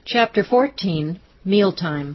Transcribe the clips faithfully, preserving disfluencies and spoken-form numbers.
Chapter fourteen. Mealtime.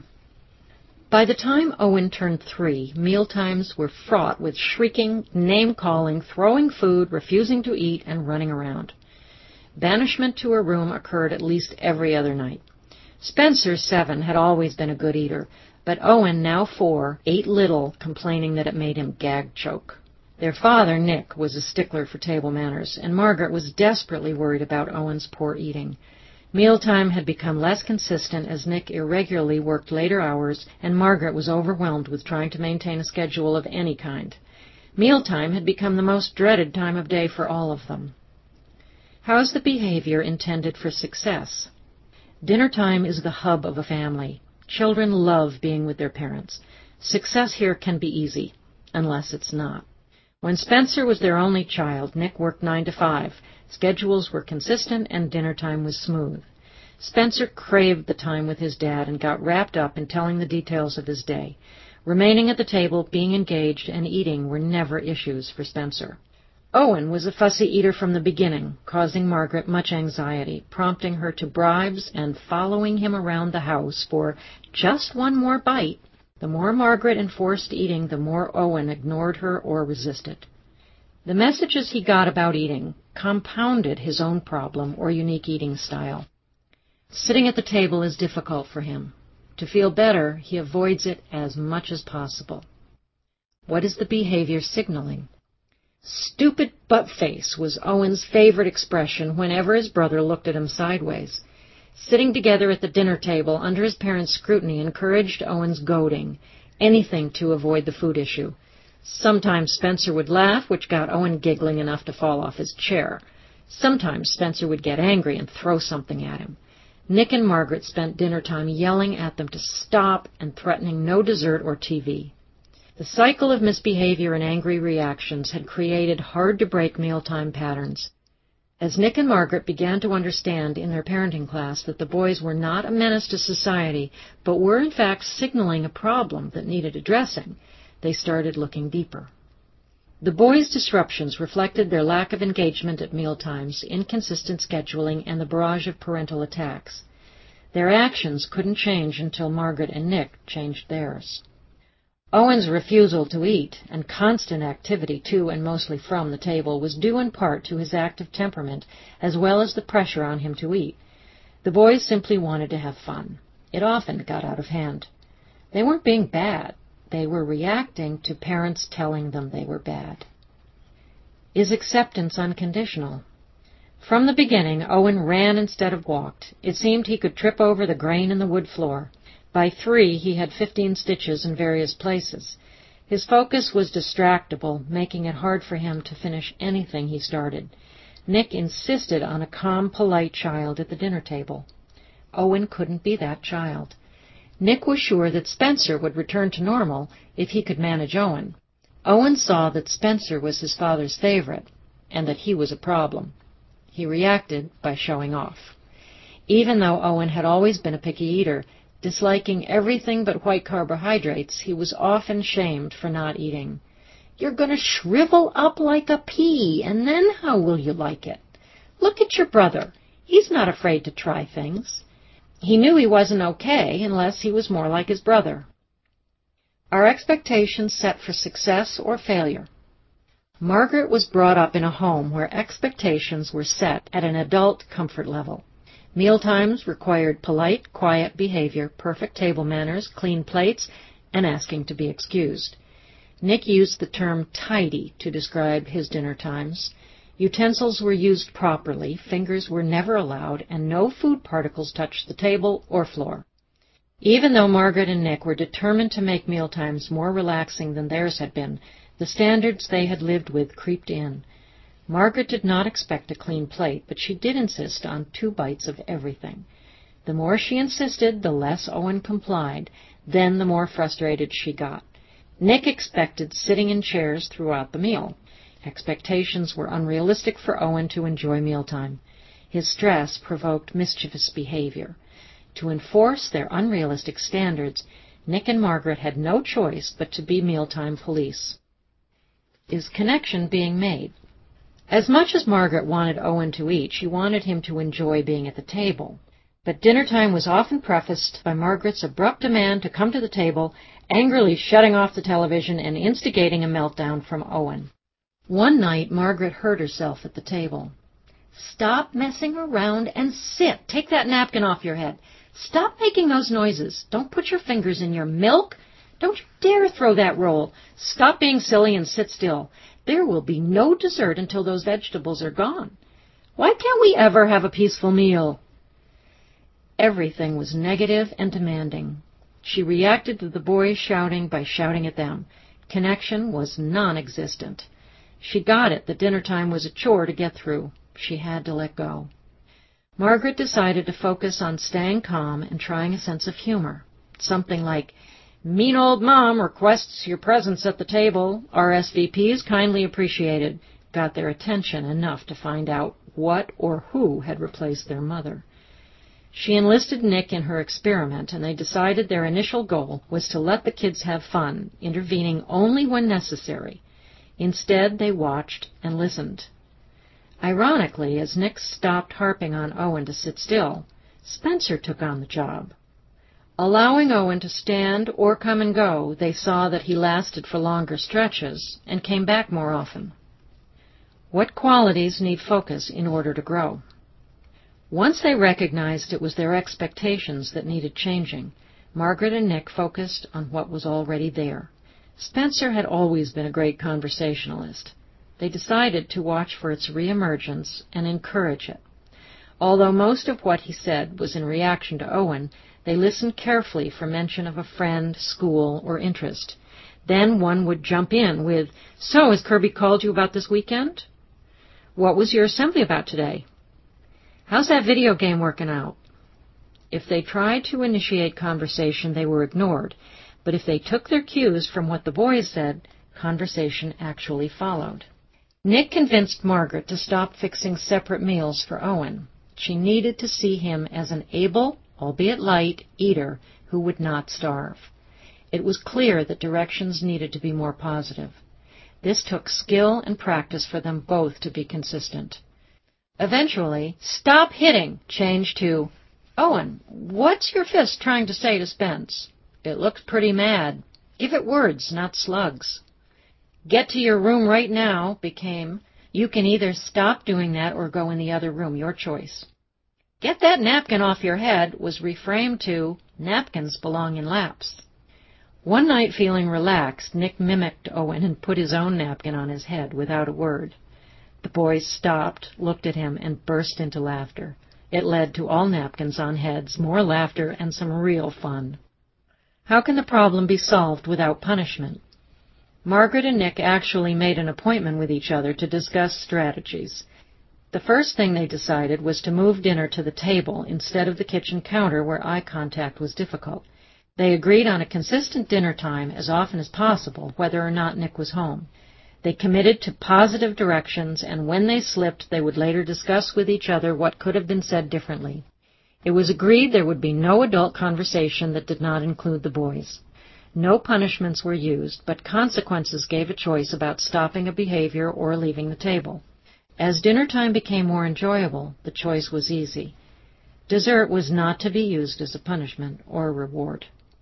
By the time Owen turned three, mealtimes were fraught with shrieking, name-calling, throwing food, refusing to eat, and running around. Banishment to a room occurred at least every other night. Spencer, seven, had always been a good eater, but Owen, now four, ate little, complaining that it made him gag-choke. Their father, Nick, was a stickler for table manners, and Margaret was desperately worried about Owen's poor eating. Mealtime had become less consistent as Nick irregularly worked later hours, and Margaret was overwhelmed with trying to maintain a schedule of any kind. Mealtime had become the most dreaded time of day for all of them. How's the behavior intended for success? Dinner time is the hub of a family. Children love being with their parents. Success here can be easy, unless it's not. When Spencer was their only child, Nick worked nine to five. Schedules were consistent and dinner time was smooth. Spencer craved the time with his dad and got wrapped up in telling the details of his day. Remaining at the table, being engaged, and eating were never issues for Spencer. Owen was a fussy eater from the beginning, causing Margaret much anxiety, prompting her to bribes and following him around the house for just one more bite. The more Margaret enforced eating, the more Owen ignored her or resisted. The messages he got about eating compounded his own problem or unique eating style. Sitting at the table is difficult for him. To feel better, he avoids it as much as possible. What is the behavior signaling? Stupid butt-face was Owen's favorite expression whenever his brother looked at him sideways. Sitting together at the dinner table under his parents' scrutiny encouraged Owen's goading, anything to avoid the food issue. Sometimes Spencer would laugh, which got Owen giggling enough to fall off his chair. Sometimes Spencer would get angry and throw something at him. Nick and Margaret spent dinner time yelling at them to stop and threatening no dessert or T V. The cycle of misbehavior and angry reactions had created hard-to-break mealtime patterns. As Nick and Margaret began to understand in their parenting class that the boys were not a menace to society, but were in fact signaling a problem that needed addressing, they started looking deeper. The boys' disruptions reflected their lack of engagement at mealtimes, inconsistent scheduling, and the barrage of parental attacks. Their actions couldn't change until Margaret and Nick changed theirs. Owen's refusal to eat, and constant activity to and mostly from the table, was due in part to his active temperament, as well as the pressure on him to eat. The boys simply wanted to have fun. It often got out of hand. They weren't being bad. They were reacting to parents telling them they were bad. Is acceptance unconditional? From the beginning, Owen ran instead of walked. It seemed he could trip over the grain in the wood floor. By three, he had fifteen stitches in various places. His focus was distractible, making it hard for him to finish anything he started. Nick insisted on a calm, polite child at the dinner table. Owen couldn't be that child. Nick was sure that Spencer would return to normal if he could manage Owen. Owen saw that Spencer was his father's favorite, and that he was a problem. He reacted by showing off. Even though Owen had always been a picky eater, disliking everything but white carbohydrates, he was often shamed for not eating. "You're going to shrivel up like a pea, and then how will you like it? Look at your brother. He's not afraid to try things." He knew he wasn't okay unless he was more like his brother. Are expectations set for success or failure? Margaret was brought up in a home where expectations were set at an adult comfort level. Mealtimes required polite, quiet behavior, perfect table manners, clean plates, and asking to be excused. Nick used the term tidy to describe his dinner times. Utensils were used properly, fingers were never allowed, and no food particles touched the table or floor. Even though Margaret and Nick were determined to make mealtimes more relaxing than theirs had been, the standards they had lived with creeped in. Margaret did not expect a clean plate, but she did insist on two bites of everything. The more she insisted, the less Owen complied. Then the more frustrated she got. Nick expected sitting in chairs throughout the meal. Expectations were unrealistic for Owen to enjoy mealtime. His stress provoked mischievous behavior. To enforce their unrealistic standards, Nick and Margaret had no choice but to be mealtime police. Is connection being made? As much as Margaret wanted Owen to eat, she wanted him to enjoy being at the table. But dinner time was often prefaced by Margaret's abrupt demand to come to the table, angrily shutting off the television and instigating a meltdown from Owen. One night, Margaret heard herself at the table. "Stop messing around and sit. Take that napkin off your head. Stop making those noises. Don't put your fingers in your milk. Don't you dare throw that roll. Stop being silly and sit still. There will be no dessert until those vegetables are gone. Why can't we ever have a peaceful meal?" Everything was negative and demanding. She reacted to the boys shouting by shouting at them. Connection was non-existent. She got it that dinner time was a chore to get through. She had to let go. Margaret decided to focus on staying calm and trying a sense of humor. Something like, "Mean old Mom requests your presence at the table. R S V Ps kindly appreciated," got their attention enough to find out what or who had replaced their mother. She enlisted Nick in her experiment, and they decided their initial goal was to let the kids have fun, intervening only when necessary. Instead, they watched and listened. Ironically, as Nick stopped harping on Owen to sit still, Spencer took on the job. Allowing Owen to stand or come and go, they saw that he lasted for longer stretches and came back more often. What qualities need focus in order to grow? Once they recognized it was their expectations that needed changing, Margaret and Nick focused on what was already there. Spencer had always been a great conversationalist. They decided to watch for its reemergence and encourage it. Although most of what he said was in reaction to Owen, they listened carefully for mention of a friend, school, or interest. Then one would jump in with, "So, has Kirby called you about this weekend? What was your assembly about today? How's that video game working out?" If they tried to initiate conversation, they were ignored, but if they took their cues from what the boys said, conversation actually followed. Nick convinced Margaret to stop fixing separate meals for Owen. She needed to see him as an able, albeit light, eater who would not starve. It was clear that directions needed to be more positive. This took skill and practice for them both to be consistent. Eventually, "Stop hitting" changed to, "Owen, what's your fist trying to say to Spence? It looks pretty mad. Give it words, not slugs." "Get to your room right now" became, "You can either stop doing that or go in the other room, your choice." "Get that napkin off your head" was reframed to, "Napkins belong in laps." One night, feeling relaxed, Nick mimicked Owen and put his own napkin on his head without a word. The boys stopped, looked at him, and burst into laughter. It led to all napkins on heads, more laughter, and some real fun. How can the problem be solved without punishment? Margaret and Nick actually made an appointment with each other to discuss strategies. The first thing they decided was to move dinner to the table instead of the kitchen counter where eye contact was difficult. They agreed on a consistent dinner time as often as possible, whether or not Nick was home. They committed to positive directions, and when they slipped, they would later discuss with each other what could have been said differently. It was agreed there would be no adult conversation that did not include the boys. No punishments were used, but consequences gave a choice about stopping a behavior or leaving the table. As dinner time became more enjoyable, the choice was easy. Dessert was not to be used as a punishment or a reward.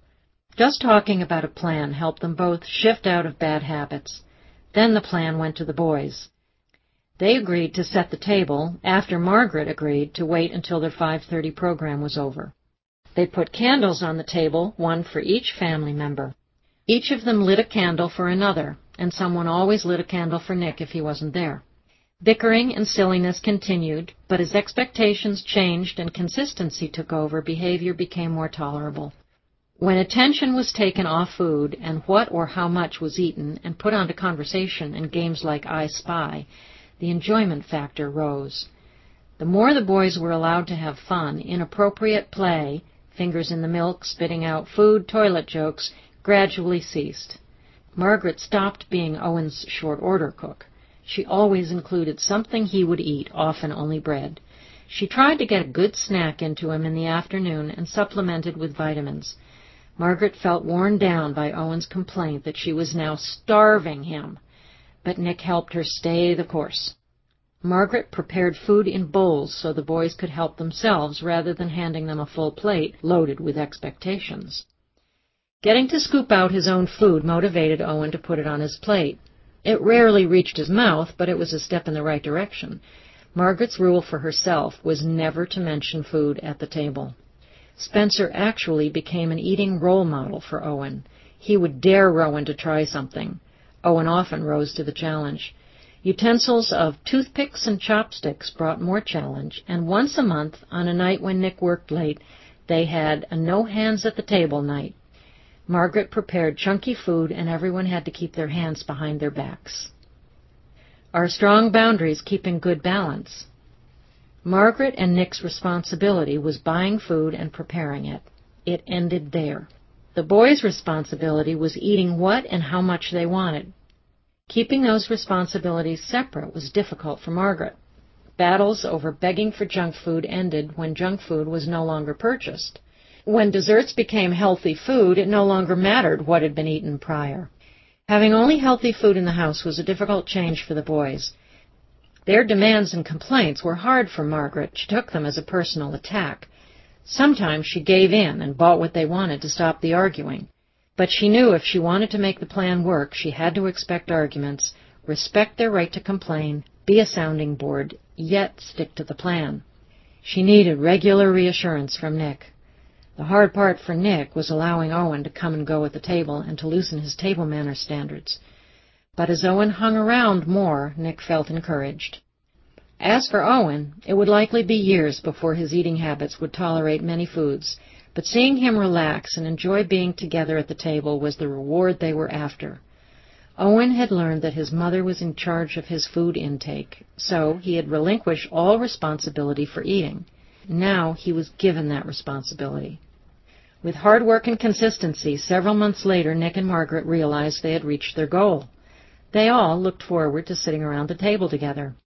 Just talking about a plan helped them both shift out of bad habits. Then the plan went to the boys. They agreed to set the table after Margaret agreed to wait until their five thirty program was over. They put candles on the table, one for each family member. Each of them lit a candle for another, and someone always lit a candle for Nick if he wasn't there. Bickering and silliness continued, but as expectations changed and consistency took over, behavior became more tolerable. When attention was taken off food and what or how much was eaten and put onto conversation and games like I Spy, the enjoyment factor rose. The more the boys were allowed to have fun, inappropriate play, fingers in the milk, spitting out food, toilet jokes, gradually ceased. Margaret stopped being Owen's short-order cook. She always included something he would eat, often only bread. She tried to get a good snack into him in the afternoon and supplemented with vitamins. Margaret felt worn down by Owen's complaint that she was now starving him, but Nick helped her stay the course. Margaret prepared food in bowls so the boys could help themselves rather than handing them a full plate loaded with expectations. Getting to scoop out his own food motivated Owen to put it on his plate. It rarely reached his mouth, but it was a step in the right direction. Margaret's rule for herself was never to mention food at the table. Spencer actually became an eating role model for Owen. He would dare Rowan to try something. Owen often rose to the challenge. Utensils of toothpicks and chopsticks brought more challenge, and once a month, on a night when Nick worked late, they had a no-hands-at-the-table night. Margaret prepared chunky food, and everyone had to keep their hands behind their backs. Our strong boundaries keeping good balance. Margaret and Nick's responsibility was buying food and preparing it. It ended there. The boys' responsibility was eating what and how much they wanted. Keeping those responsibilities separate was difficult for Margaret. Battles over begging for junk food ended when junk food was no longer purchased. When desserts became healthy food, it no longer mattered what had been eaten prior. Having only healthy food in the house was a difficult change for the boys. Their demands and complaints were hard for Margaret. She took them as a personal attack. Sometimes she gave in and bought what they wanted to stop the arguing. But she knew if she wanted to make the plan work, she had to expect arguments, respect their right to complain, be a sounding board, yet stick to the plan. She needed regular reassurance from Nick. The hard part for Nick was allowing Owen to come and go at the table and to loosen his table manner standards. But as Owen hung around more, Nick felt encouraged. As for Owen, it would likely be years before his eating habits would tolerate many foods, but seeing him relax and enjoy being together at the table was the reward they were after. Owen had learned that his mother was in charge of his food intake, so he had relinquished all responsibility for eating. Now he was given that responsibility. With hard work and consistency, several months later, Nick and Margaret realized they had reached their goal. They all looked forward to sitting around the table together.